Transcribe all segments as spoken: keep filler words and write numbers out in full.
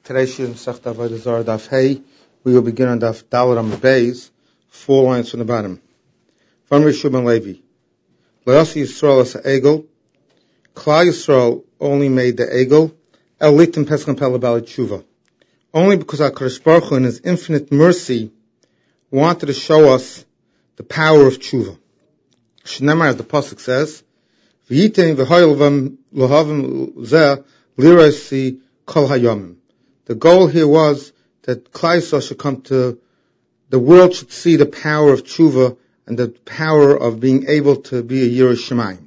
Today's Shir Masechta Avodah Zarah Daf Hey. We will begin on Daf Daled Amud Beis, four lines from the bottom. From Rishub and Levi. Layasi Yisrael as a Egel. Klal Yisrael only made the Egel. El Litim Pesach Pele Bali Tshuva. Only because HaKadosh Baruch Hu in His infinite mercy wanted to show us the power of Tshuva. Shnemar, as the pasuk says, V'yitem v'hoyelvam lohavim zeh lirasi kol hayomim. The goal here was that Klal Yisrael should come to, the world should see the power of tshuva and the power of being able to be a Yirei Shamayim.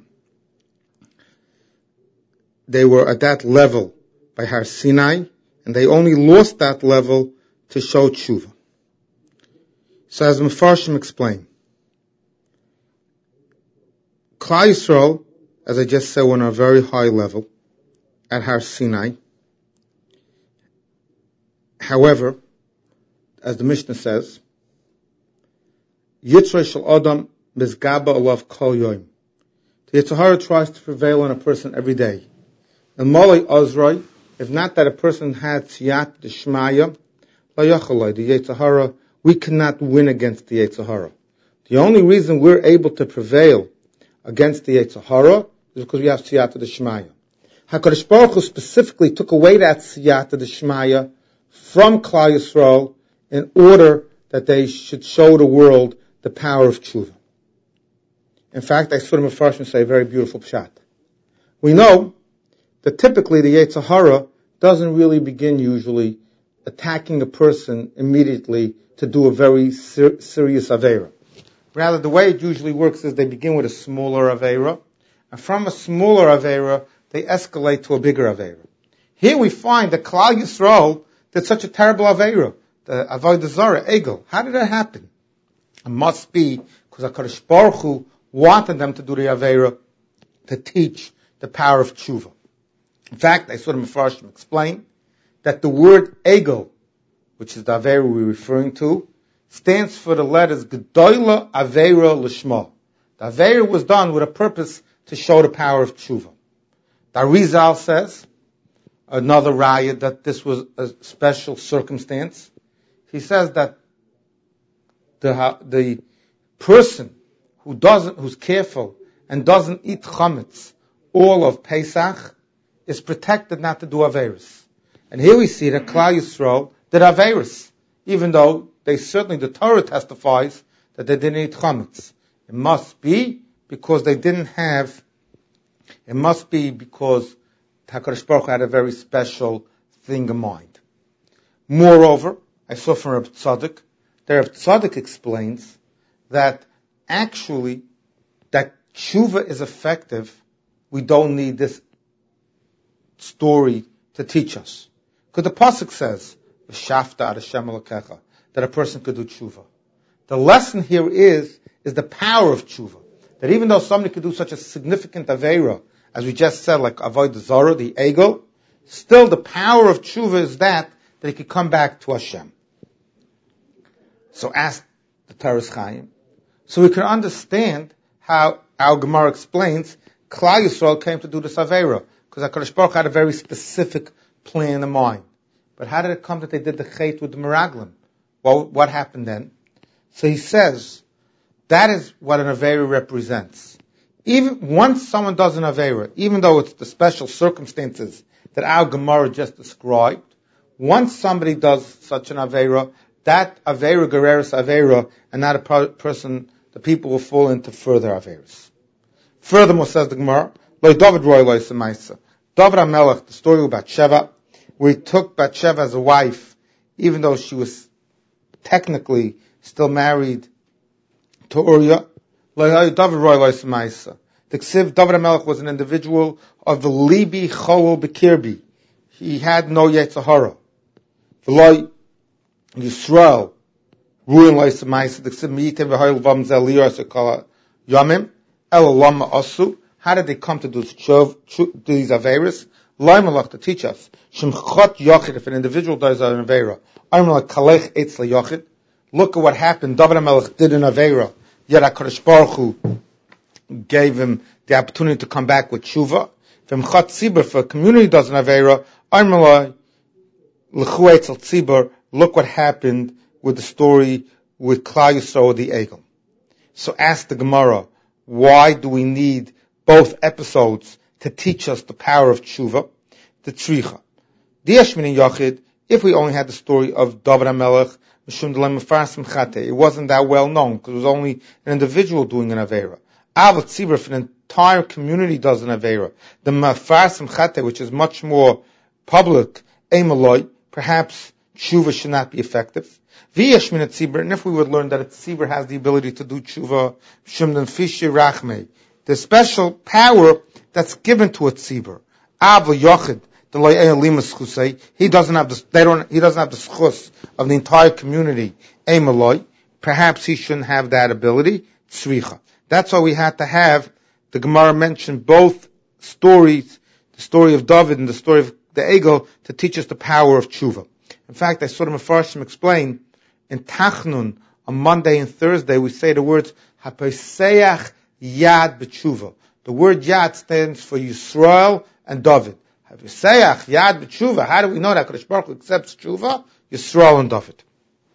They were at that level by Har Sinai, and they only lost that level to show tshuva. So as Mefarshim explain, Klal Yisrael, as I just said, were on a very high level at Har Sinai. However, as the Mishnah says, Yitzray shel Adam mizgaba alav kol yoim. The Yetzer Hara tries to prevail on a person every day. And Malay Azrai, if not that a person had Siyat D'Shmaya, la yachalai, the Yetzer Hara, we cannot win against the Yetzer Hara. The only reason we're able to prevail against the Yetzer Hara is because we have Siyat D'Shmaya. HaKadosh Baruch Hu specifically took away that Siyat D'Shmaya from Klal Yisrael in order that they should show the world the power of tshuva. In fact, I saw the Mefarshim say a very beautiful pshat. We know that typically the Yetzer Hara doesn't really begin usually attacking a person immediately to do a very ser- serious Aveira. Rather, the way it usually works is they begin with a smaller Aveira, and from a smaller Aveira, they escalate to a bigger Aveira. Here we find that Klal Yisrael did such a terrible Aveira, the Avodah Zarah, Egel. How did that happen? It must be because HaKadosh Baruch Hu wanted them to do the Aveira to teach the power of tshuva. In fact, I saw the Mefarshim explain that the word Egel, which is the Aveira we're referring to, stands for the letters Gedola Aveira Lishma. The Aveira was done with a purpose to show the power of tshuva. The Arizal says, another raya, that this was a special circumstance. He says that the the person who doesn't, who's careful and doesn't eat chametz all of Pesach is protected not to do averis. And here we see that Klal Yisrael did averis, even though they certainly, the Torah testifies that they didn't eat chametz. It must be because they didn't have. It must be because HaKadosh Baruch Hu had a very special thing in mind. Moreover, I saw from Reb Tzadok, that Reb Tzadok explains that actually, that tshuva is effective, we don't need this story to teach us. Because the pasuk says, V'shafta ad Hashem Elokecha, that a person could do tshuva. The lesson here is, is the power of tshuva. That even though somebody could do such a significant aveira, as we just said, like Avodah Zarah, the Egel, still the power of tshuva is that, that he could come back to Hashem. So ask the Toras Chaim. So we can understand how our Gemara explains, Klal Yisrael came to do this Aveira, because HaKadosh Baruch Hu had a very specific plan in mind. But how did it come that they did the Chet with the Meraglim? Well, what happened then? So he says, that is what an Aveira represents. Even once someone does an Aveira, even though it's the special circumstances that our Gemara just described, once somebody does such an Aveira, that Aveira Gereris Aveira, and not a per- person, the people will fall into further Aveiras. Furthermore, says the Gemara, Lo David Roy Lo Semaisa. David HaMelech, the story about Bathsheba, where he took Bathsheba as a wife, even though she was technically still married to Uriah. David Roy Lo Semaisa. The Ksiv, David HaMelech was an individual of the Libi Chol Bekirbi. He had no Yetzer Hara. V'lo Yisrael, Ruin Lo Semaisa, the Ksiv Miyitem V'hoyel Vam Zel Liyos Ekala Yomim, El Lama Asu. How did they come to do these Aveiras? Lo Malach, to teach us. Shemchot Yochid, if an individual does an Aveira, I'm like Kalech Eitz LaYochid. Look at what happened. David HaMelech did an Aveira. Yet HaKadosh Baruch Hu gave him the opportunity to come back with tshuva. If a community does an Aveira, L'chu etzel tzibur, look what happened with the story with Klal Yisrael, the Egel. So ask the Gemara, why do we need both episodes to teach us the power of tshuva? The tzricha. Diyesh min yachid, if we only had the story of David HaMelech, it wasn't that well known, because it was only an individual doing an Aveira. Aval tzibur, if an entire community does an Aveira, the Mefarsim Chate, which is much more public, Eimaloi, perhaps tshuva should not be effective. V'yesh min tzibur, and if we would learn that a tzibur has the ability to do tshuva, shimdan fishi rachmei, the special power that's given to a tzibur. Aval yochid, the loy limas chusei, he doesn't have the, they don't, he doesn't have the schus of the entire community, Eimaloi, perhaps he shouldn't have that ability, tzricha. That's why we had to have, the Gemara mentioned both stories, the story of David and the story of the Egel, to teach us the power of tshuva. In fact, I saw the Mefarshim explain, in Tachnun, on Monday and Thursday, we say the words, HaPeseach Yad B'tshuva. The word Yad stands for Yisrael and David. HaPeseach Yad B'tshuva. How do we know that? Kadosh Baruch Hu accepts tshuva, Yisrael and David.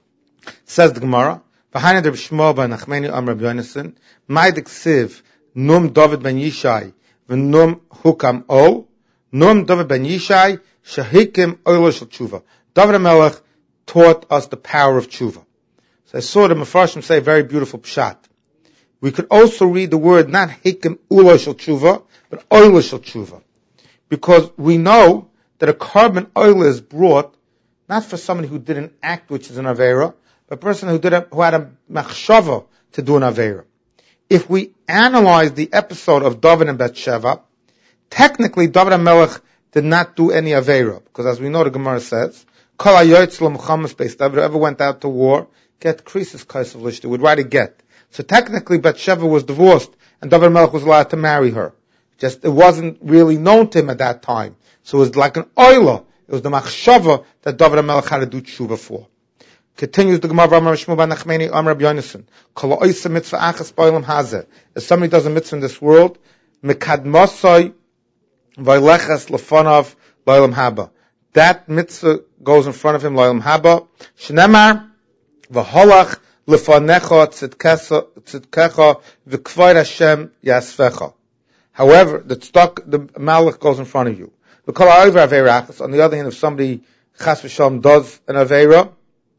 Says the Gemara, V'haina der B'shmo ben Nachmeni Am Rabbi Yonasan, Ma'id Ksiv, Num David ben Yishai, V'num Hukam O, Num David ben Yishai, Shahikim Oilo Shel Tshuva. David HaMelech taught us the power of tshuva. So I saw the Mefarshim say a very beautiful pshat. We could also read the word not Hikim Ulo Shel Tshuva, but Oilo Shel Tshuva. Because we know that a carbon oil is brought not for somebody who did an act which is an Aveira, but a person who did a, who had a machshava to do an Aveira. If we analyze the episode of David and Bathsheba, technically David HaMelech did not do any Aveira, because as we know the Gemara says, Kol hayoytz lo Muhammad's base, David ever went out to war, get krisis kaisav lishta, would write a get. So technically Bathsheba was divorced, and David HaMelech was allowed to marry her. Just, it wasn't really known to him at that time. So it was like an oila. It was the machshava that David HaMelech had to do tshuva for. Continues the Gemara, Amar Shmuel ben Nachmeni, Amar Rabbi Yonasan, Kol ha'oisa mitzvah achas ba'olam hazeh. If somebody does a mitzvah in this world, mekadmosai v'ilechas lefanav ba'olam haba. That mitzvah goes in front of him, Loyal Haba. Shnemar, v'holach lefanecha tzidkecha v'kvayr Hashem yasfecha. However, the tzedak, the malach goes in front of you. V'kol ha'over aveirachas. On the other hand, if somebody chas v'shalom does an aveira,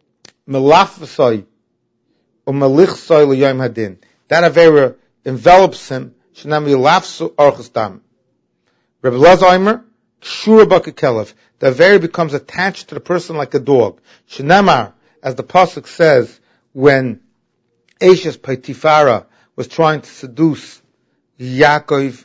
melaf v'soi u'melichsoi l'yom hadin. That aveira envelops him. Shnam yilafsu orchus dam. Rabbi Elazar Omer, Kshura b'kekelev. The aveira becomes attached to the person like a dog. Shenamar, as the pasuk says, when Eshes Potifara was trying to seduce Yaakov,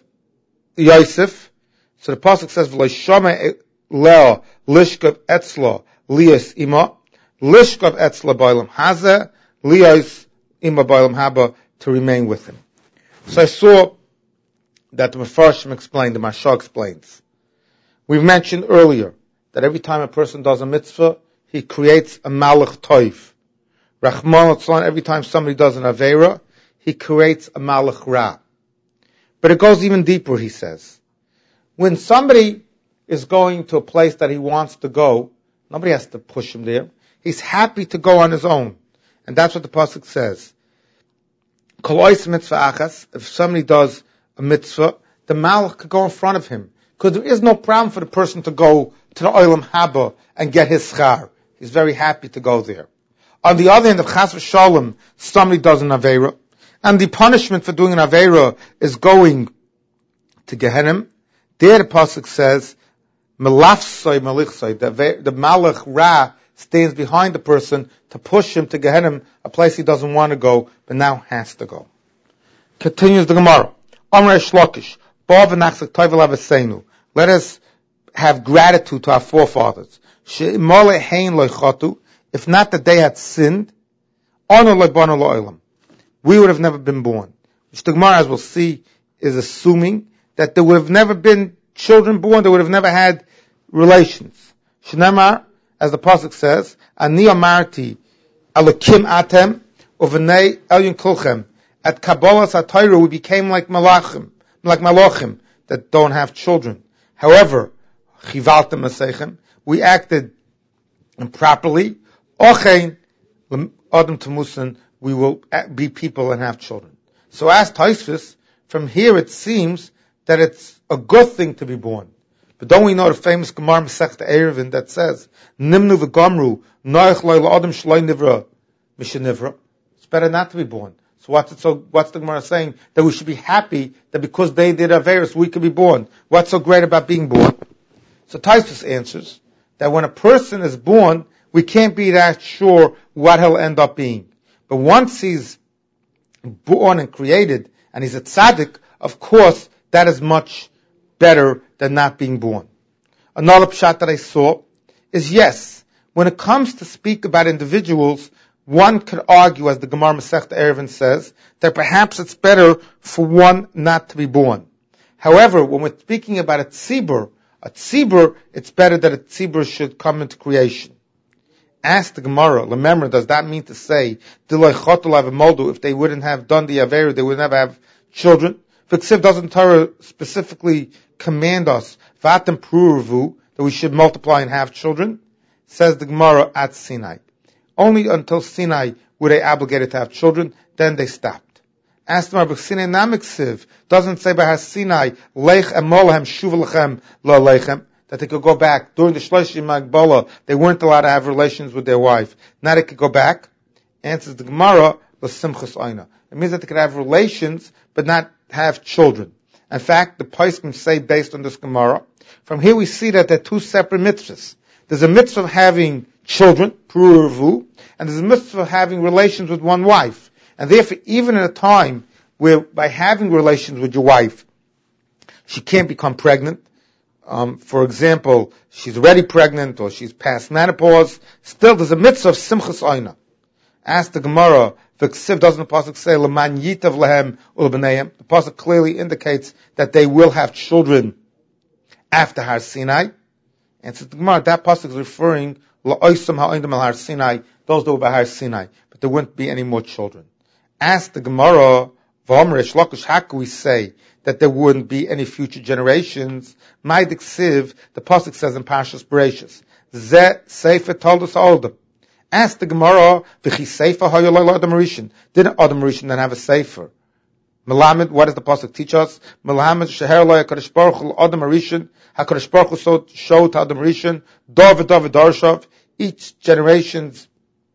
Yosef, so the pasuk says, "V'loishama leo lishkav etzlo lias ima lishkav etzlo ba'olam hazeh lias ima ba'olam haba," to remain with him. So I saw that the Mefarshim explained, the Mashal explains. We've mentioned earlier that every time a person does a mitzvah, he creates a malach toif. Rahman Litzlan, every time somebody does an aveira, he creates a malach ra. But it goes even deeper, he says. When somebody is going to a place that he wants to go, nobody has to push him there. He's happy to go on his own. And that's what the pasuk says. Kolois mitzvah achas, if somebody does a mitzvah, the malach could go in front of him. Because there is no problem for the person to go to the Olam Haba and get his schar. He's very happy to go there. On the other hand, if chas v'shalom, somebody does an aveira, and the punishment for doing an aveira is going to Gehenim, there the pasuk says, melafsoi malichsoi, the, the malach ra stands behind the person to push him to Gehenim, a place he doesn't want to go, but now has to go. Continues the Gemara. Amrei Shlokish, Bo v'nachzik toivel avesenu. Let us have gratitude to our forefathers. If not that they had sinned, we would have never been born. Which the Gemara, as we'll see, is assuming that there would have never been children born, they would have never had relations. Shnamar, as the pasuk says, Ani amarti alakim atem uvenei elyon kulchem. At Kabbalah Satayra, we became like malachim, like malachim that don't have children. However, chivaltem asechem, we acted and properly, ochein adam tamusin, we will be people and have children. So as Tosfos, from here it seems that it's a good thing to be born. But don't we know the famous Gemara Masechta Eruvin that says, Nimnu v'gamru, noach lo adam shloi nivra, mishenivra. It's better not to be born. So what's it so, what's the Gemara saying? That we should be happy that because they did Averis, we could be born. What's so great about being born? So Tosfos answers that when a person is born, we can't be that sure what he'll end up being. But once he's born and created, and he's a tzaddik, of course, that is much better than not being born. Another pshat that I saw is yes, when it comes to speak about individuals, one could argue, as the Gemara Masechta Eruvin says, that perhaps it's better for one not to be born. However, when we're speaking about a tzibur, a tzibur, it's better that a tzibur should come into creation. Ask the Gemara, remember, does that mean to say, if they wouldn't have done the Averu, they would never have children? V'ksiv doesn't Torah specifically command us, Vatem Pruruvu, that we should multiply and have children? Says the Gemara at Sinai. Only until Sinai were they obligated to have children, then they stopped. Ask the Gemara, Sinai Namiksiv doesn't say by Sinai, Lech emolahem shuv lechem lo lechem, that they could go back. During the Shloshim Magbala, they weren't allowed to have relations with their wife. Now they could go back. Answers the Gemara, l'simchas oina. It means that they could have relations, but not have children. In fact, the Poskim say, based on this Gemara, from here we see that there are two separate mitzvahs. There's a mitzvah of having children, pruruvu, and there's a mitzvah of having relations with one wife. And therefore, even in a time where by having relations with your wife, she can't become pregnant, Um, for example, she's already pregnant or she's past menopause, still there's a mitzvah of simchas oina. Ask the Gemara, the Ksiv doesn't the pasuk say leman yitav lehem ulbneihem? The pasuk clearly indicates that they will have children after Har Sinai. And so the Gemara, that pasuk is referring la'oisam ha'oindim al Har Sinai, those that were by Har Sinai, but there wouldn't be any more children. Ask the Gemara, v'omer Reish Lakish, how can we say that there wouldn't be any future generations? My diksiv, the pasuk says in Parshas Bereshis, Ze Sefer Toldos Ha'olam. Ask the Gemara, V'chi Sefer Ha'yoloi Adam Rishon. Didn't Adam Rishon then have a Sefer? Melamed, what does the pasuk teach us? Melamed Sheher Lo HaKadosh Baruch Hu Adam Rishon. HaKadosh Baruch Hu showed to Adam Rishon, David David Darshav, each generations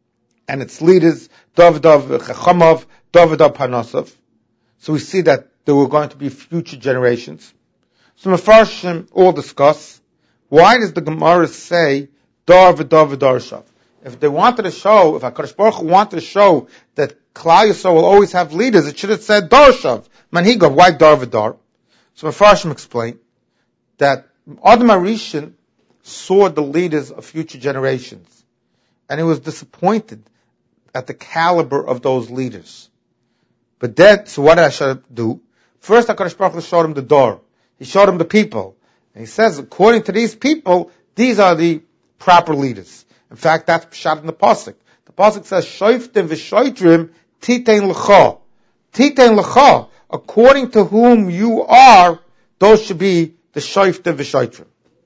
and its leaders, David David Chachamav, David David Parnasav. So we see that there were going to be future generations. So Mefarshim all discuss, why does the Gemara say, Dar v'dar v'darshav? If they wanted to show, if HaKadosh Baruch Hu wanted to show that Klal Yisrael will always have leaders, it should have said Darshav, Manhigov, why Dar v'dar? So Mefarshim explain that Adam HaRishon saw the leaders of future generations, and he was disappointed at the caliber of those leaders. But then, so what did Hashem do? First, HaKadosh Baruch Hu showed him the door. He showed him the people. And he says, according to these people, these are the proper leaders. In fact, that's pshat in the pasuk. The pasuk says, Shoiftim v'shoitrim titein l'cha. Titein l'cha. According to whom you are, those should be the shoiftim v'shoitrim.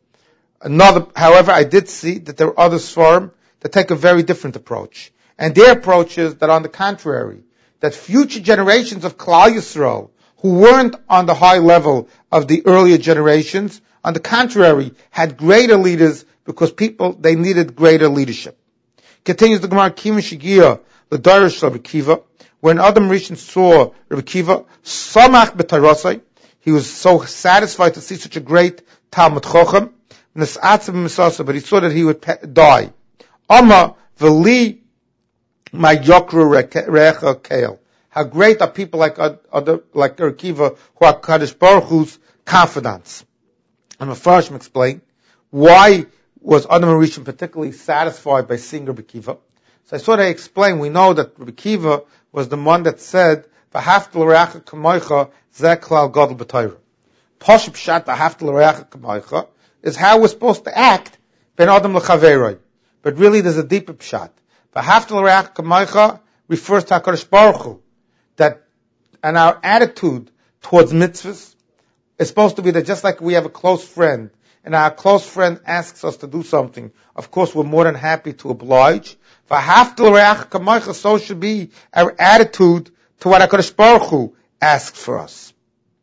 Another, however, I did see that there are other svarim that take a very different approach. And their approach is that on the contrary, that future generations of Klal Yisrael, who weren't on the high level of the earlier generations, on the contrary, had greater leaders because people, they needed greater leadership. Continues the Gemara, Kima Shigia, the Darish Rabbi Kiva, when Adam Rishon saw Rabbi Kiva, Samach b'Tarasai, he was so satisfied to see such a great Talmud Chochem, but he saw that he would die. Amma v'li my Yokru Recha Kale. How great are people like other, like Rabbi Kiva, who are Kadosh Baruch Hu's confidants. And Mefarshim explain why was Adam HaRishon particularly satisfied by seeing Rabbi Kiva. So I saw they explain, we know that Rabbi Kiva was the one that said, V'hafta l'reacha k'moicha zeh klal gadol b'Torah. Posh pshat v'hafta l'reacha k'moicha is how we're supposed to act ben Adam l'chaveroi. But really there's a deeper pshat. V'hafta l'reacha k'moicha refers to HaKadosh Baruch Hu. That, and our attitude towards mitzvahs is supposed to be that just like we have a close friend, and our close friend asks us to do something, of course we're more than happy to oblige. So should be our attitude to what HaKadosh Baruch Hu asks for us.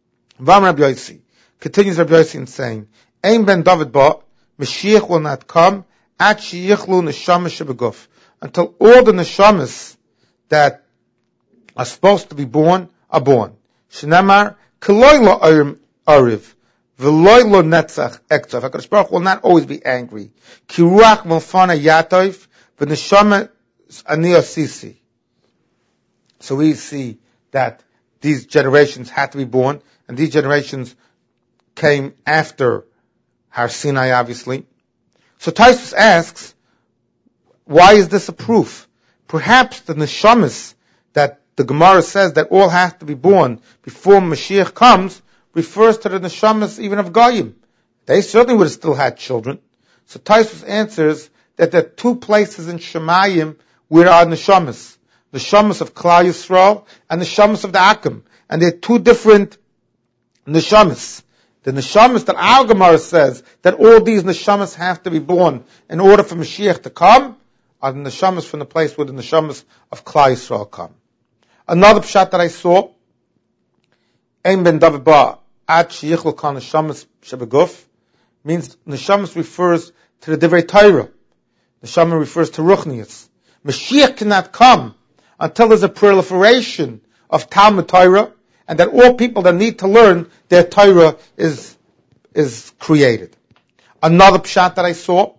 Continues Rabbi Yossi in saying, Ein ben David ba, Mashiach will not come, at sheyichlu neshamas shebeguf, until all the neshamas that are supposed to be born are born. Shnamar, Keloi lo ariv, V'loi lo netzach ektav. HaKadosh Baruch Hu will not always be angry. Ki ruach milfana yatov, v'neshama ani asisi. So we see that these generations had to be born, and these generations came after Har Sinai, obviously. So Taisus asks, why is this a proof? Perhaps the neshamas that the Gemara says that all have to be born before Mashiach comes refers to the neshamas even of Goyim. They certainly would have still had children. So Taisus answers that there are two places in Shemayim where there are neshamas. The neshamas of Klal Yisrael and the neshamas of the Akim. And they're two different neshamas. The neshamas that our Gemara says that all these neshamas have to be born in order for Mashiach to come are the neshamas from the place where the neshamas of Klal Yisrael come. Another pshat that I saw, Ein ben David ba ad sheyichlu kol neshamas shebeguf, means neshamas refers to the Divrei Torah. Neshama refers to Ruchnius. Mashiach cannot come until there's a proliferation of Talmud Torah, and that all people that need to learn their Torah is, is created. Another pshat that I saw,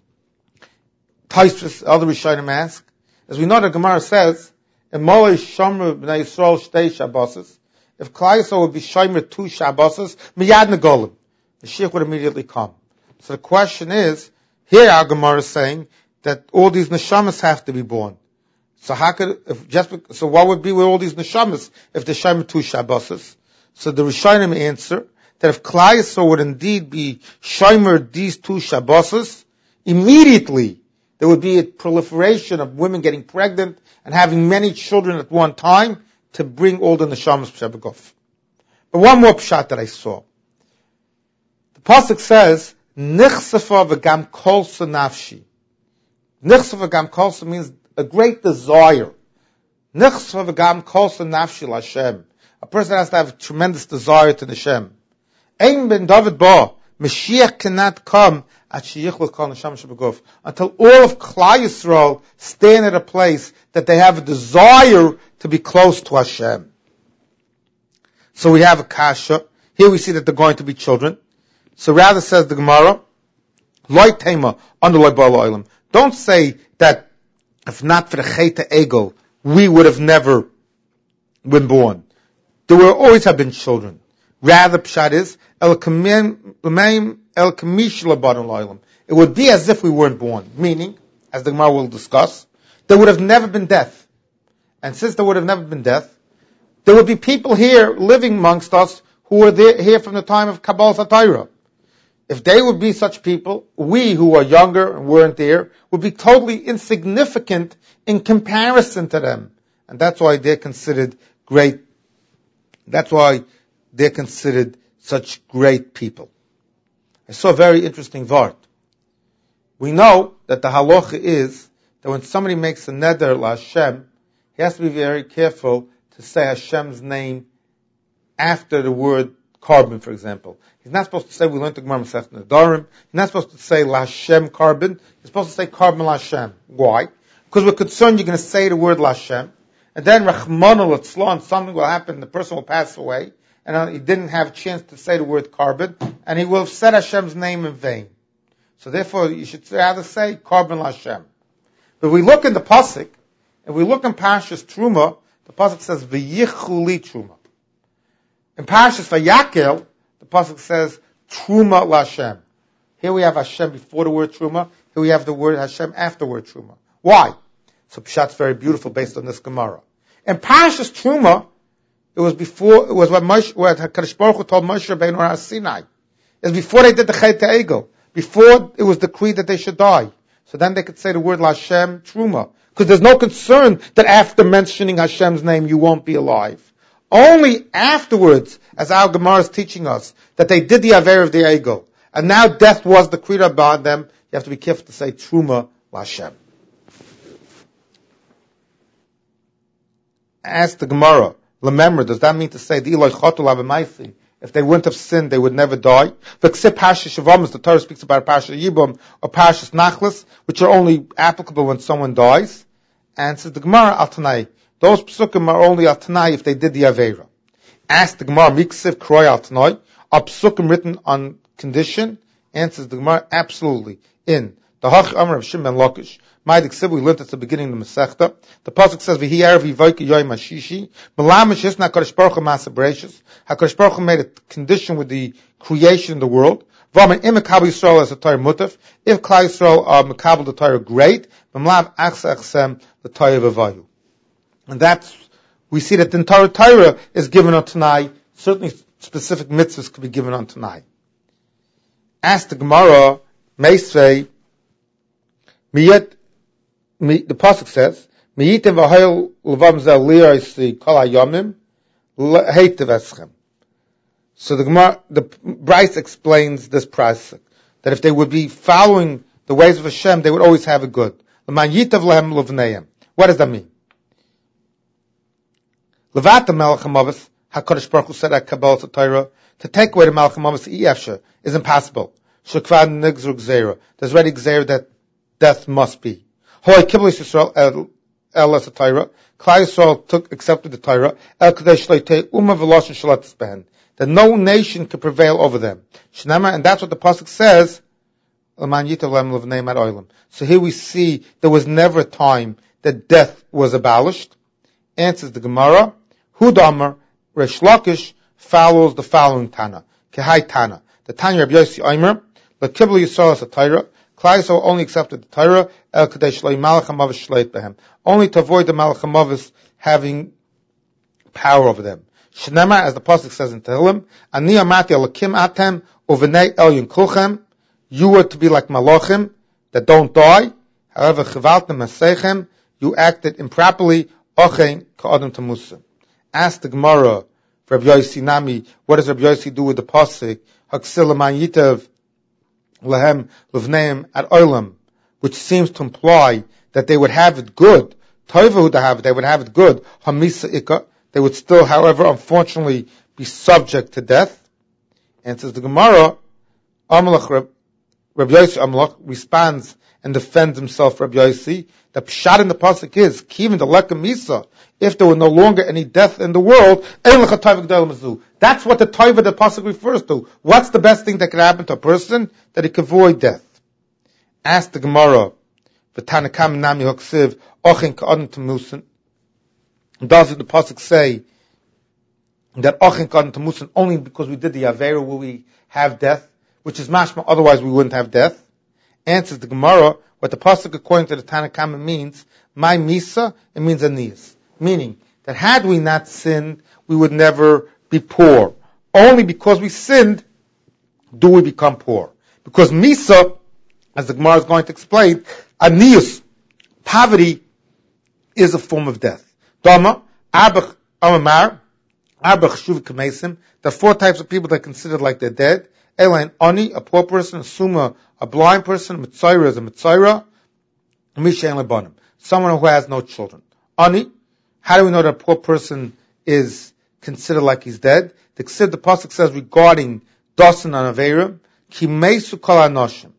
Taisus, other Rishonim ask, as we know the Gemara says, in Molei Shomru B'nai Yisrael Shtei Shabboses, if Klal Yisrael would be Shomer two Shabboses, Miyad Negolim, Mashiach would immediately come. So the question is, here our Gemara is saying that all these neshamas have to be born. So how could, if just, so what would be with all these neshamas if the Shomer two Shabboses? So the Rishonim answer that if Klal Yisrael would indeed be Shomer these two Shabboses, immediately there would be a proliferation of women getting pregnant and having many children at one time to bring all the neshamas shebeguf. But one more pshat that I saw. The pasuk says, Nichsafa v'gam kolsa nafshi. Nichsafa v'gam kolsa means a great desire. Nichsafa v'gam kolsa nafshi l'Hashem. A person has to have a tremendous desire to Hashem. Ein ben David ba, Mashiach cannot come at sheyichlu kol neshamas shebeguf until all of Klal Yisrael stand at a place that they have a desire to be close to Hashem. So we have a kasha. Here we see that they're going to be children. So rather says the Gemara, loy tema under loy ba'al olam. Don't say that if not for the cheta ego, we would have never been born. There will always have been children. Rather, pshat is el kamim el kamish labadan loylam. It would be as if we weren't born. Meaning, as the Gemara will discuss, there would have never been death. And since there would have never been death, there would be people here living amongst us who were there, here from the time of Kabbalah Satira. If they would be such people, we who are younger and weren't there, would be totally insignificant in comparison to them. And that's why they're considered great, that's why they're considered such great people. I saw a very interesting vart. We know that the halacha is that when somebody makes a neder LaHashem, he has to be very careful to say Hashem's name after the word carbon, for example. He's not supposed to say, we learned the Gemara Masechet Nedarim. He's not supposed to say LaHashem carbon. He's supposed to say carbon LaHashem. Why? Because we're concerned you're going to say the word LaHashem, and then Rachmana Litzlan, something will happen, the person will pass away, and he didn't have a chance to say the word carbon, and he will have said Hashem's name in vain. So therefore, you should rather say carbon LaHashem. But we look in the pasuk, and we look in Parshas Truma, the pasuk says V'yichu li Truma. In Parshas Vayakel, the pasuk says Truma LaHashem. Here we have Hashem before the word Truma. Here we have the word Hashem after the word Truma. Why? So Pshat's very beautiful based on this Gemara. In Parshas Truma, it was before, it was what Moshe, what HaKadosh Baruch Hu told Moshe Rabbeinu on Sinai. It was before they did the Chet Egel. Before it was decreed that they should die. So then they could say the word LaHashem Truma. Because there's no concern that after mentioning Hashem's name you won't be alive. Only afterwards, as our Gemara is teaching us, that they did the Aver of the Egel. and now death was decreed upon them, you have to be careful to say Truma Lashem. Ask the Gemara, remember, does that mean to say the Eloi Chotul Avamaisi? If they wouldn't have sinned, they would never die. V'kseh Parshas Shavamas, the Torah speaks about Parshas Yibum or Parshas Nachlas, which are only applicable when someone dies. And says the Gemara Al Tanai, those psukim are only Al Tanai if they did the Aveira. Ask the Gemara, Miksiv Kroy Al Tanai, are psukim written on condition? Answers the Gemara, absolutely. In the Hach Amar of Shimon ben Lakish, Ma'adik Sib, we learned at the beginning of the Masechta. The pasuk says, "V'hi erev yivoyke yoyim hashishi." Melamish isna Hakadosh Baruch Hu ma'aseh bereishis. Hakadosh Baruch Hu made a condition with the creation of the world. V'amen im mekabel Yisrael as a Torah mutaf. If Klal Yisrael are mekabel the Torah, great. V'mlav achsa achsem the Torah v'vayu. And that's, we see that the entire Torah is given on Tanai. Certainly specific mitzvahs could be given on Tanai. Ask the Gemara, Meisvei, Miyet, the pasuk says, "Miyitem v'hayil levam zel liyasi kol hayomim heitev eschem." So the Gemara, the Bryce explains this pasuk that if they would be following the ways of Hashem, they would always have it good. L'man yitav lehem levneihem. What does that mean? Levata melech hamavos, Hakadosh Baruch Hu said at Kabbalah Torah, to take away the melech hamavos Efsher is impossible. Shekvad nigzru gzeira. There's already gzeira that death must be. Hoy Kibbutz Yisrael el as a Torah. Klal Yisrael took accepted the Torah. El kadesh leitei umma v'loshen shalatis behen. That no nation could prevail over them. Shnema, and that's what the pasuk says. L'man yitav lehem levneihem ad olam. So here we see there was never a time that death was abolished. Answers the Gemara. Hudamar Resh Lakish follows the following Tana. Kehai Tana. The Tanya Rabbi Yossi Omer. L'kibbutz Yisrael as a Torah. Klal Yisrael only accepted the Torah, El Kadesh Lo Malach HaMavis Shleit Behem, only to avoid the Malach HaMavis having power over them. Shnema, as the pasuk says in Tehillim, Ani Amati Elakim Atem Uvenei Elyon Kulchem, you were to be like Malachim that don't die. However, Chivaltem Masechem, you acted improperly. Ochein Ka'adam Tamusa. Ask the Gemara, Rabbi Yossi Nami, what does Rabbi Yossi do with the pasuk? Haksil L'man Yitav Lehem Levneim at Olam, which seems to imply that they would have it good. Toivahu to have it, they would have it good. Hamisa Ika, they would still, however, unfortunately, be subject to death. And says the Gemara, Amalach Rabbi Yossi Amalach responds and defends himself, Rabbi Yossi. The pshat in the pasuk is, Kivin the Lekam Misa, if there were no longer any death in the world, that's what the Toiva the pasuk refers to. What's the best thing that could happen to a person? That he could avoid death. Ask the Gemara, V'tanakam nami hoksiv, ochin ka'adam tamusin. Does the pasuk say that ochin ka'adam tamusin only because we did the Aveira will we have death, which is mashma, otherwise we wouldn't have death? Answers the Gemara, what the pasuk according to the Tanakama means, my misa, it means aniyas. Meaning that had we not sinned, we would never be poor. Only because we sinned do we become poor. Because misa, as the Gemara is going to explain, aniyas, poverty, is a form of death. Dama, abach amamar, abach shuv kamesim. There are four types of people that are considered like they're dead. Elain ani, a poor person, a suma, a blind person, a mitzaira is a mitzaira, mishain lebanim, someone who has no children. Ani, how do we know that a poor person is considered like he's dead? The the pasuk says regarding Dasan and Averim, ki meisu kol anoshim,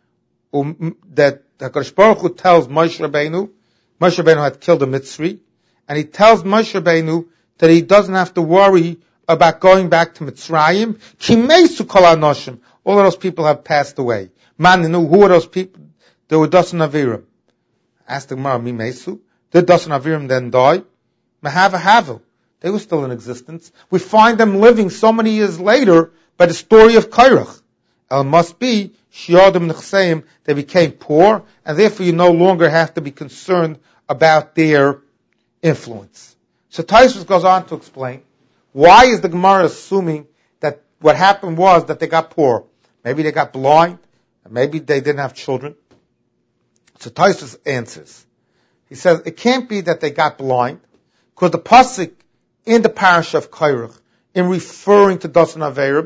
that Hakadosh Baruch Hu tells Moshe Rabbeinu, Moshe Rabbeinu had killed a Mitzri, and he tells Moshe Rabbeinu that he doesn't have to worry about going back to Mitzrayim. Ki meisu kol anoshim, all of those people have passed away. Man, who are those people? They were Dasan Averim. Ask the Gemara, mi meisu? Did Dasan Avirim then die? Mahava Havu. They were still in existence. We find them living so many years later by the story of Kairach. It must be, Shiadim Nechseim, they became poor, and therefore you no longer have to be concerned about their influence. So Taisvus goes on to explain, why is the Gemara assuming that what happened was that they got poor? Maybe they got blind, and maybe they didn't have children. So Taisvus answers. He says, it can't be that they got blind, because the pasuk in the parish of Kairach, in referring to Dasan Averim,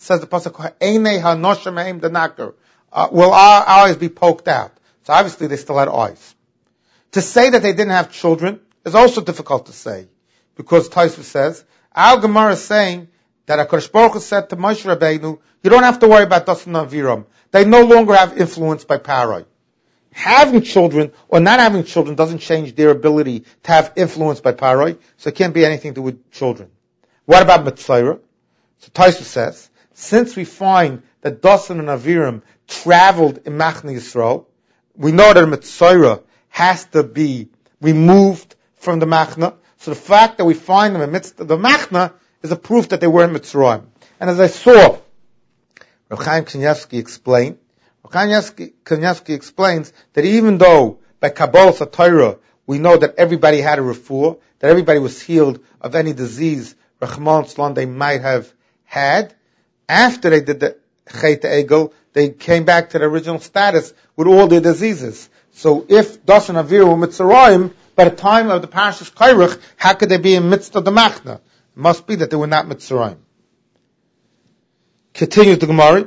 says the pasuk, "Einei hanoshem mehem denaker," will our eyes be poked out? So obviously they still had eyes. To say that they didn't have children is also difficult to say, because Tosfos says, our Gemara is saying that HaKadosh Baruch Hu said to Moshe Rabbeinu, you don't have to worry about Dasan and Aviram. They no longer have influence by Parai. Having children or not having children doesn't change their ability to have influence by Parai, so it can't be anything to do with children. What about Mitzayra? So Tosfos says, since we find that Dasan and Aviram traveled in Machne Yisrael, we know that Mitzayra has to be removed from the Machna. So the fact that we find them amidst the Machna is a proof that they were in Mitzrayim. And as I saw, Rav Chaim Kanievsky explained, Rav Chaim Kanievsky explains that even though by Kabbalah Torah we know that everybody had a refuah, that everybody was healed of any disease Rahman Slan they might have had, after they did the Chet Egel, they came back to the original status with all their diseases. So if Dasan Avir were Mitzrayim, by the time of the Parashas Kairach, how could they be in midst of the Machna? It must be that they were not Mitzrayim. Continues the Gemara.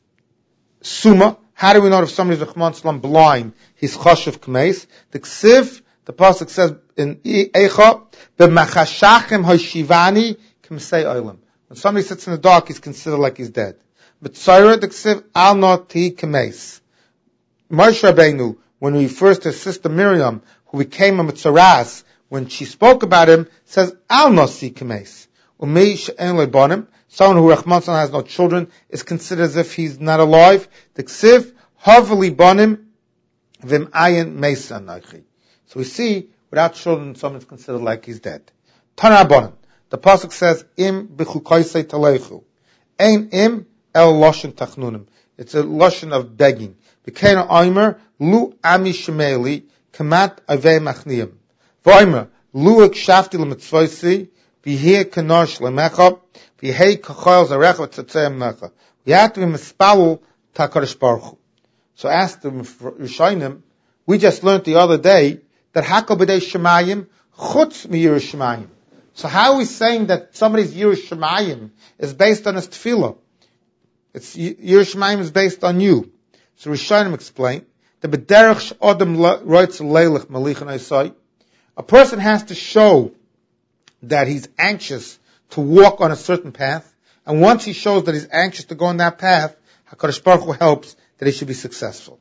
Suma, how do we know if somebody's Rahman Salam blind, he's Choshev Kmeis? The Ksiv, the Pasuk says in Eicha, B'machashachem ha'shivani k'msei olam. When somebody sits in the dark, he's considered like he's dead. But Tzayra, the Ksiv, al not ti k'meis. Moshe Rabbeinu, when he refers to his sister Miriam, who became a Mitzaras, when she spoke about him, says, Al Nasi Kames. Umi She'en Leibonim, someone who Rahman has no children, is considered as if he's not alive. The Ksiv, Havali Bonim, Vim Ayin Mesa Nachi. So we see, without children, someone's considered like he's dead. Tana Bonim. The Pasuk says, Im B'chukaisei Talechu. Ein Im El Loshen Tachnunim. It's a Loshen of begging. B'keina Oimer, Lu Ami Shemeli, Kamat Avei Machniyim. V'oimer, Lu Ekshafti L'mitzvoisi, V'hir Kenosh L'mecha, V'hei Kachol Zarecha V'tzatzei Mecha. We have to be Mispalul Ta'kadosh Baruch Hu. So ask the Rishonim, we just learned the other day that Hakol B'dei Shemayim, Chutz M'Yir Shemayim. So how are we saying that somebody's Yir Shemayim is based on his tefillah? It's Yir Shemayim is based on you. So Rishonim explain that b'derech she'odem roitz leilach malichan Isai, a person has to show that he's anxious to walk on a certain path, and once he shows that he's anxious to go on that path, HaKadosh Baruch Hu helps that he should be successful.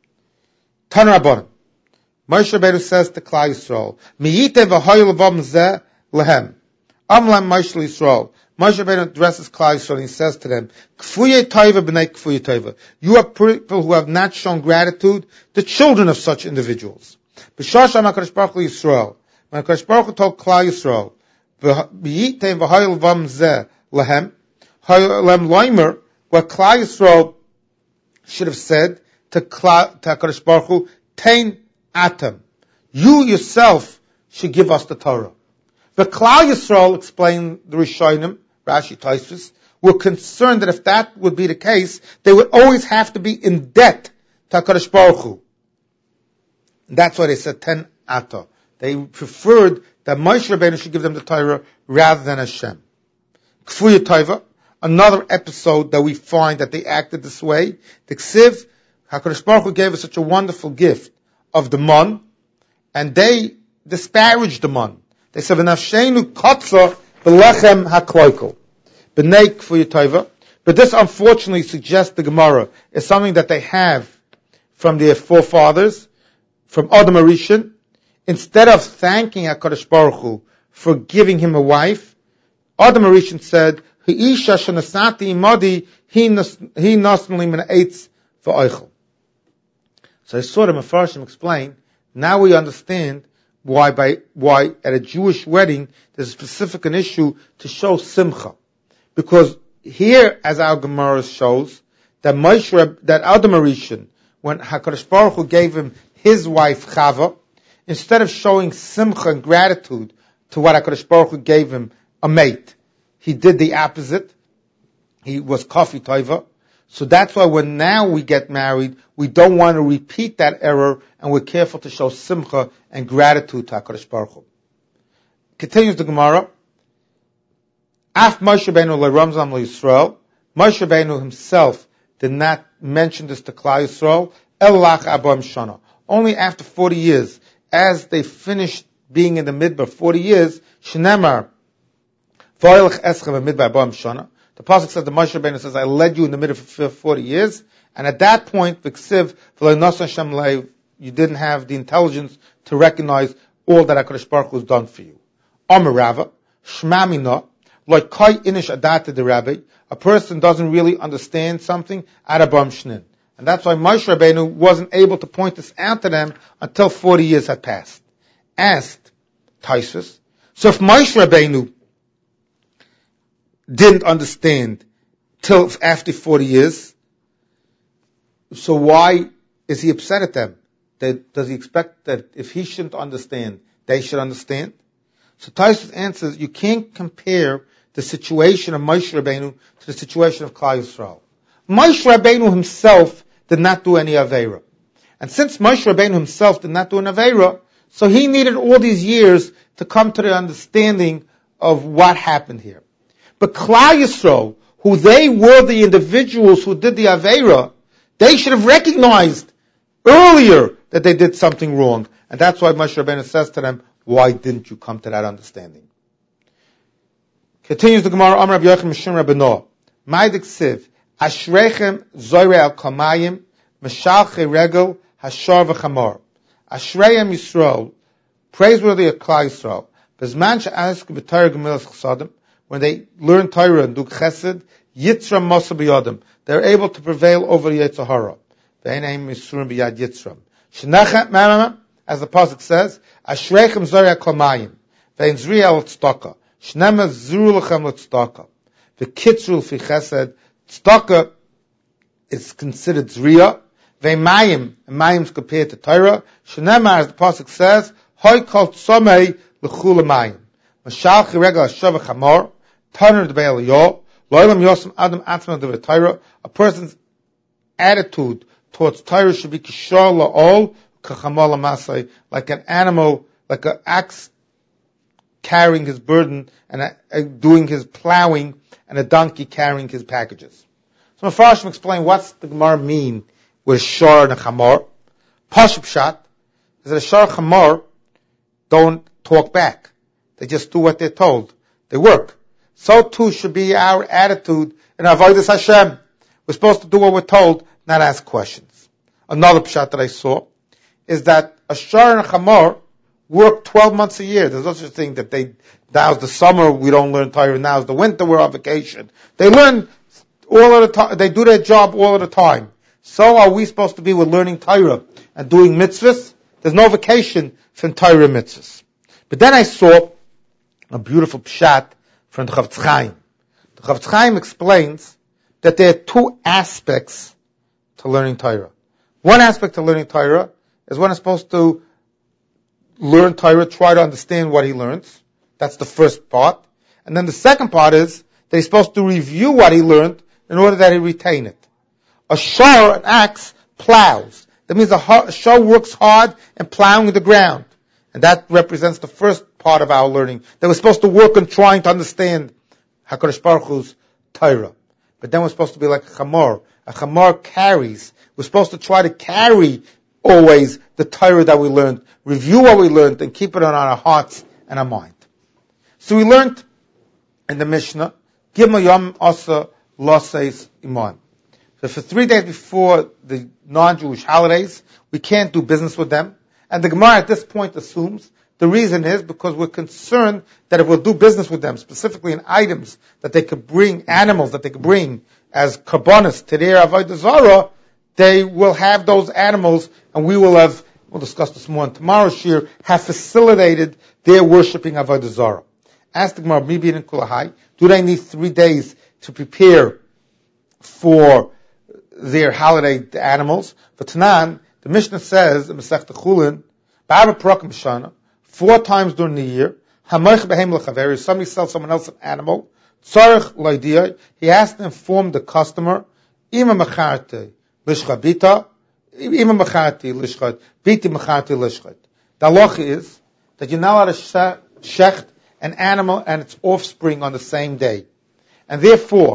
Tan Rabbanim, Moshe Rabbeinu says to Klal Yisrael, Miyite v'hoy levam zeh lehem, Amlam Moshe Yisrael. Moshe Rabbeinu addresses Klal Yisrael and he says to them, Kfuye Toiva b'nei Kfuye Toiva. You are people who have not shown gratitude, the children of such individuals. B'shasham HaKadosh Baruch Hu Yisrael. When HaKadosh Baruch Hu told Klal Yisrael, V'yite v'hoy levam zeh lehem, Lem Loimer, what Klal Yisrael should have said to HaKadosh Baruch Hu, Tein Atam. You yourself should give us the Torah. But Klal Yisrael, explained the Rishonim, Rashi Tosfos, were concerned that if that would be the case, they would always have to be in debt to HaKadosh Baruch Hu. And that's why they said Ten Ata. They preferred that Moshe Rabbeinu should give them the Torah rather than Hashem. Kfuya Taiva, another episode that we find that they acted this way. The Ksiv, HaKadosh Baruch Hu gave us such a wonderful gift of the man, and they disparaged the man. They said, "V'nafshenu kotza b'lechem hakloikel b'nei kfuya tova." But this, unfortunately, suggests the Gemara is something that they have from their forefathers, from Adam Arishan. Instead of thanking HaKadosh Baruch Hu for giving him a wife, Adam Arishan said, "Ha'isha shenasati imadi he nasnali min eitz v'oichel." So I saw the Mefarshim explain. Now we understand why by why at a Jewish wedding there's a specific an issue to show simcha, because here, as our Gemara shows, that Moshe, that Adam Arishan, when HaKadosh Baruch Hu gave him his wife Chava, instead of showing simcha and gratitude to what HaKadosh Baruch Hu gave him, a mate, he did the opposite. He was Kafi Toiva. So that's why when now we get married, we don't want to repeat that error, and we're careful to show simcha and gratitude to HaKadosh Baruch Hu. Continues the Gemara. Af Moshe Rabbeinu leRamzam leYisrael, Moshe Rabbeinu himself did not mention this to Klal Yisrael, Elach Abam Shana. Only after forty years, as they finished being in the midbar forty years, Shnemar, V'oilech eschem midbar Abam Shana. The pasuk says, the Moshe Rabbeinu says, I led you in the middle for forty years, and at that point, V'ksiv, V'lo Nos Hashem Leiv, you didn't have the intelligence to recognize all that HaKadosh Baruch Hu has done for you. Amar Rava, Shma Mina, like Kai Inish Adata the Rabbi, a person doesn't really understand something, Arabam Shnin. And that's why Moshe Rabbeinu wasn't able to point this out to them until forty years had passed. Asked Taisus, so if Moshe Rabbeinu didn't understand till after forty years, so why is he upset at them? That, does he expect that if he shouldn't understand, they should understand? So Taisus answers, you can't compare the situation of Moshe Rabbeinu to the situation of Klal Yisrael. Moshe Rabbeinu himself did not do any Aveira. And since Moshe Rabbeinu himself did not do an Aveira, so he needed all these years to come to the understanding of what happened here. But Klal Yisrael, who they were the individuals who did the Aveira, they should have recognized earlier that they did something wrong. And that's why Moshe Rabbeinu says to them, why didn't you come to that understanding? Continues the Gemara, Amar Rabbi Yochanan Mishum Rabbano, Ma'adik Siv, Ashrechem Zoyre al Kamayim, Meshalche Regel, Hashar v'Chamor. Ashreim Yisrael, praiseworthy of Klal Yisrael, Bezman she'ask b'Torah Gemilas Chesadim, when they learn Torah and do Chesed, Yitzram Mosa b'Yodim, they're able to prevail over the Yetzer Hara. Ve'eneim Yisrum b'Yad Yitzram. Shenechet Mamam, as the pasuk says, Ashrechem Zoyre al Kamayim, Ve'en Zri al Tzedakah. Shnema Zru lechem l'Tzedakah. V'kitzru fi Chesed. Tzedakah is considered Zriya. Ve'mayim, and mayim is compared to Torah. Shnema, as the pasuk says, Hoy kol tzomei l'chul mayim. Mashal chiregel hashav v'chamor. Tanur d'be'el yo. Lo'elam yosem adam atzma d'vei Torah. A person's attitude towards Torah should be kishor la'ol k'chamor l'masai, like an animal, like an axe carrying his burden and uh, doing his plowing, and a donkey carrying his packages. So Mefarshim explain what's the Gemara mean with shor and a chamor. Pashup Pshat is that a shor chamor don't talk back. They just do what they're told. They work. So too should be our attitude in Avodas Hashem. We're supposed to do what we're told, not ask questions. Another Pshat that I saw is that a shor and a chamor work twelve months a year. There's no such thing that they, now's the summer, we don't learn Torah, now's the winter, we're on vacation. They learn all of the time, they do their job all of the time. So are we supposed to be with learning Torah and doing mitzvahs? There's no vacation from Torah mitzvahs. But then I saw a beautiful pshat from the Chofetz Chaim. The Chofetz Chaim explains that there are two aspects to learning Torah. One aspect to learning Torah is one is supposed to learn Torah, try to understand what he learns. That's the first part. And then the second part is that he's supposed to review what he learned in order that he retain it. A shor, an axe, plows. That means a shor works hard in plowing the ground. And that represents the first part of our learning. That we're supposed to work on trying to understand HaKadosh Baruch Hu's Torah. But then we're supposed to be like a chamor. A chamor carries. We're supposed to try to carry always the Torah that we learned, review what we learned, and keep it on our hearts and our mind. So we learned in the Mishnah, Gimel Yom Asa Loseis Iman. So for three days before the non-Jewish holidays, we can't do business with them. And the Gemara at this point assumes the reason is because we're concerned that if we'll do business with them, specifically in items that they could bring, animals that they could bring as karbonos to their Avodah Zarah, they will have those animals, and we will have, we'll discuss this more in tomorrow's shir, have facilitated their worshipping Avodah Zarah. Ask the Gemara, maybe in Kulahai, do they need three days to prepare for their holiday animals? But Tanan, the Mishnah says in Masechta Chulin, Ba'ava Parakim Shana, four times during the year, Hamoich Behem L'Chaveri, somebody sells someone else an animal, Tzarech L'Idiyah, he has to inform the customer, Ima Macharte, Lishcha Bita, Ima Macharte, Lishcha, Biti Macharte, Lishcha. The halacha is that you're not allowed to shecht an animal and its offspring on the same day. And therefore,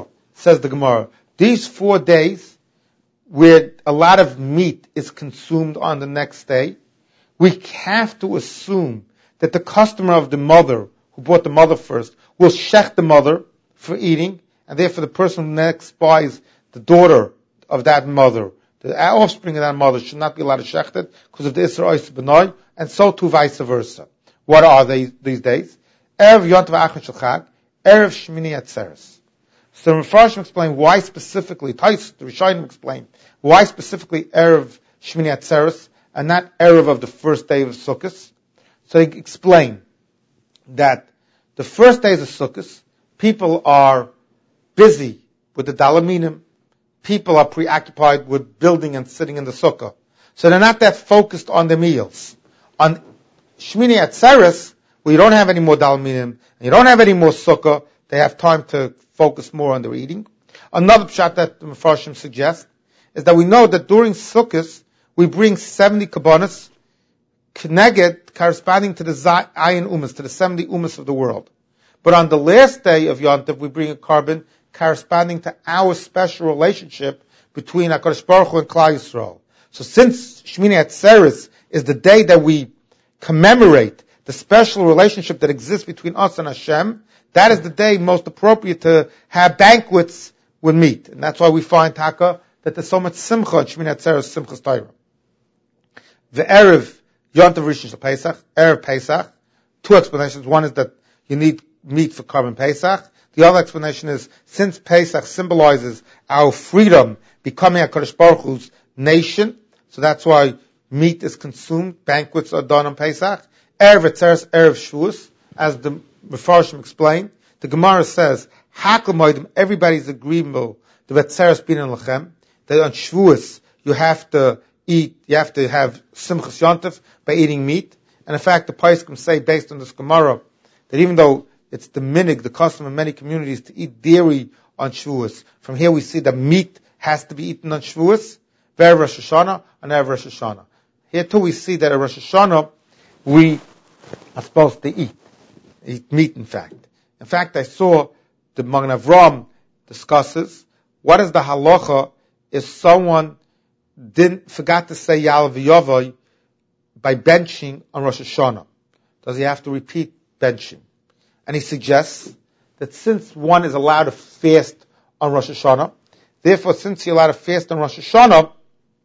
says the Gemara, these four days where a lot of meat is consumed on the next day, we have to assume that the customer of the mother, who bought the mother first, will shech the mother for eating, and therefore the person who next buys the daughter of that mother, the offspring of that mother, should not be allowed to shech it because of the Isra Ois B'nai, and so too vice versa. What are they these days? Erev Yontav Achron Shel Chag, Erev Shmini Atzeres. So the Mepharshim explain why specifically, Tais, the Rishonim explain, why specifically Erev Shmini Atzeres, and not Erev of the first day of Sukkot. So they explain that the first days of Sukkot, people are busy with the Dalaminim, people are preoccupied with building and sitting in the Sukkah. So they're not that focused on the meals. On Shmini Atzeres, where you don't have any more Dalaminim, and you don't have any more Sukkah, they have time to focus more on their eating. Another pshat that the Mepharshim suggests is that we know that during Sukkot, we bring seventy kabbanas, Kneged, corresponding to the Ayin Umas, to the seventy Umas of the world. But on the last day of Yom Tov, we bring a carbon corresponding to our special relationship between HaKadosh Baruch Hu and Klal Yisrael. So since Shmini Atzeres is the day that we commemorate the special relationship that exists between us and Hashem, that is the day most appropriate to have banquets with meat. And that's why we find, Taka, that there's so much simcha in Shmini Atzeres, Simchas Torah. The Erev Yom Tov Rishon Shel Pesach, Erev Pesach, two explanations. One is that you need meat for Karban Pesach. The other explanation is, since Pesach symbolizes our freedom, becoming HaKadosh Baruch Hu's nation, so that's why meat is consumed, banquets are done on Pesach. Erev Atzeres, Erev Shavuos, as the Mepharshim explained, the Gemara says, Hakol Moedim, everybody's agreeable, the Atzeres being in Lechem, that on Shavuos you have to eat, you have to have Simchas Yontif by eating meat. And in fact, the Poskim say, based on this Gemara, that even though it's the minig, the custom in many communities to eat dairy on Shavuos, from here we see that meat has to be eaten on Shavuos, Erev Rosh Hashanah, and Erev Rosh Hashanah. Here too we see that at Rosh Hashanah, we are supposed to eat. Eat meat, in fact. In fact, I saw the Magen Avram discusses, what is the halacha if someone didn't, forgot to say Yal V'Yavai by benching on Rosh Hashanah? Does he have to repeat benching? And he suggests that since one is allowed to fast on Rosh Hashanah, therefore since you're allowed to fast on Rosh Hashanah,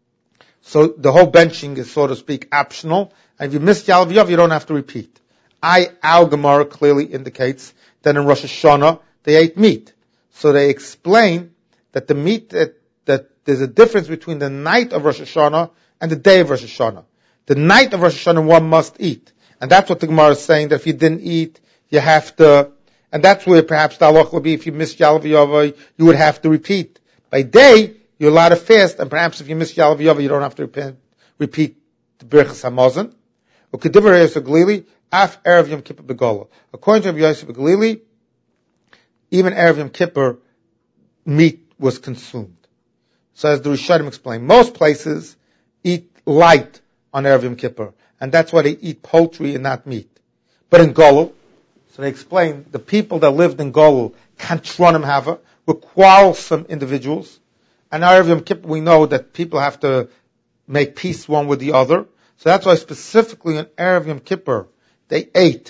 so the whole benching is, so to speak, optional, and if you miss Yal V'Yavai, you don't have to repeat. I, our Gemara clearly indicates that in Rosh Hashanah, they ate meat. So they explain that the meat, that, that there's a difference between the night of Rosh Hashanah and the day of Rosh Hashanah. The night of Rosh Hashanah one must eat. And that's what the Gemara is saying, that if you didn't eat, you have to, and that's where perhaps the halach would be, if you missed Yal V'Yavai, you would have to repeat. By day, you're allowed to fast, and perhaps if you miss Yal V'Yavai, you don't have to repeat, repeat the Birchas HaMazon. U'kedivrei Yosef Galili, af Erev Yom Kippur Begola. According to Rabbi Yosef Galili, even Erev Yom Kippur, meat was consumed. So as the Rishonim explain, most places eat light on Erev Yom Kippur, and that's why they eat poultry and not meat. But in Golul, so they explain, the people that lived in Golul, Kantronim Hava, were quarrelsome individuals, and Erev Yom Kippur we know that people have to make peace one with the other, so that's why specifically on Erev Yom Kippur, they ate,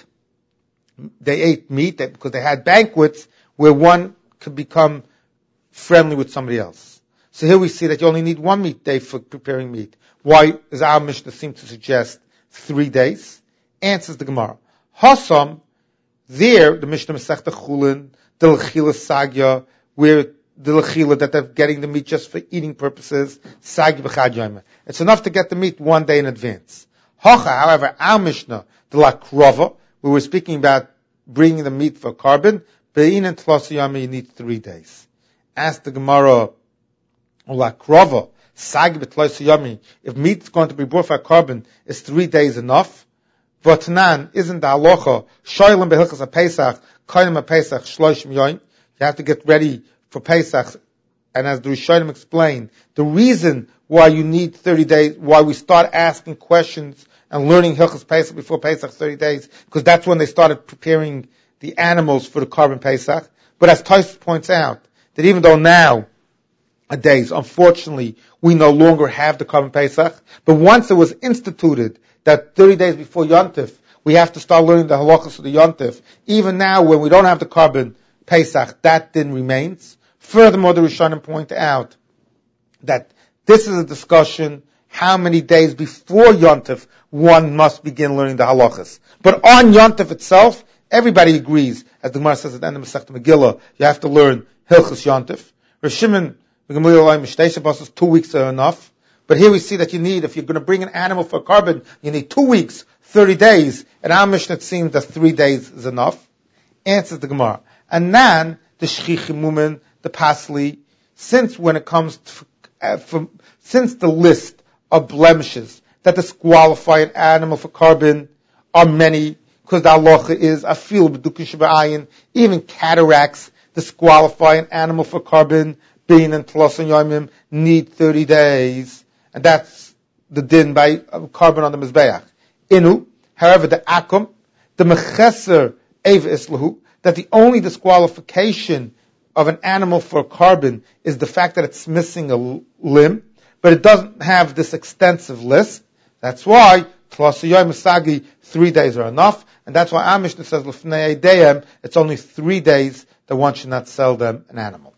they ate meat, because they had banquets where one could become friendly with somebody else. So here we see that you only need one meat day for preparing meat. Why does our Mishnah seem to suggest three days? Answers the Gemara. Hasam, there, the Mishnah Masechta Chulin, the Lechila Sagya, where the Lechila, that they're getting the meat just for eating purposes, Sagya B'chad Yomer. It's enough to get the meat one day in advance. Hacha, however, our Mishnah, the Lakrova, we were speaking about bringing the meat for carbon, Be'in and Tlos Yomer, you need three days. Ask the Gemara, Lakrova, Sagya B'tlos Yomer, if meat is going to be brought for carbon, is three days enough? V'tanan, isn't the halacha, Shoylim Behilchas HaPesach, Koyim HaPesach, Shloshim Yoim, you have to get ready for Pesach, and as the Rishonim explained, the reason why you need thirty days, why we start asking questions and learning Hilchas Pesach before Pesach thirty days, because that's when they started preparing the animals for the Karban Pesach. But as Tosfos points out, that even though now, days, unfortunately, we no longer have the Korban Pesach, but once it was instituted that thirty days before Yontif, we have to start learning the halachas of the Yontif. Even now, when we don't have the Korban Pesach, that din remains. Furthermore, the Rishonim point out that this is a discussion how many days before Yontif one must begin learning the halachas. But on Yontif itself, everybody agrees, as the Gemara says at the end of Masechta Megillah, you have to learn Hilchos Yontif. Rosh Shimon, two weeks are enough. But here we see that you need, if you're going to bring an animal for a korban, you need two weeks, thirty days. And our Mishnah, it seems that three days is enough. Answers the Gemara. And then, the Shchichimumin, the Pasli, since when it comes to, uh, from, since the list of blemishes that disqualify an animal for korban are many, because the halacha is afil b'dukish b'ayin, even cataracts disqualify an animal for korban, being and plus and yomim need thirty days, and that's the din by uh, korban on the mizbeach. Inu, however, the akum, the mecheser eva islahu, that the only disqualification of an animal for a korban is the fact that it's missing a limb, but it doesn't have this extensive list. That's why three days are enough, and that's why our Mishnah says it's only three days that one should not sell them an animal.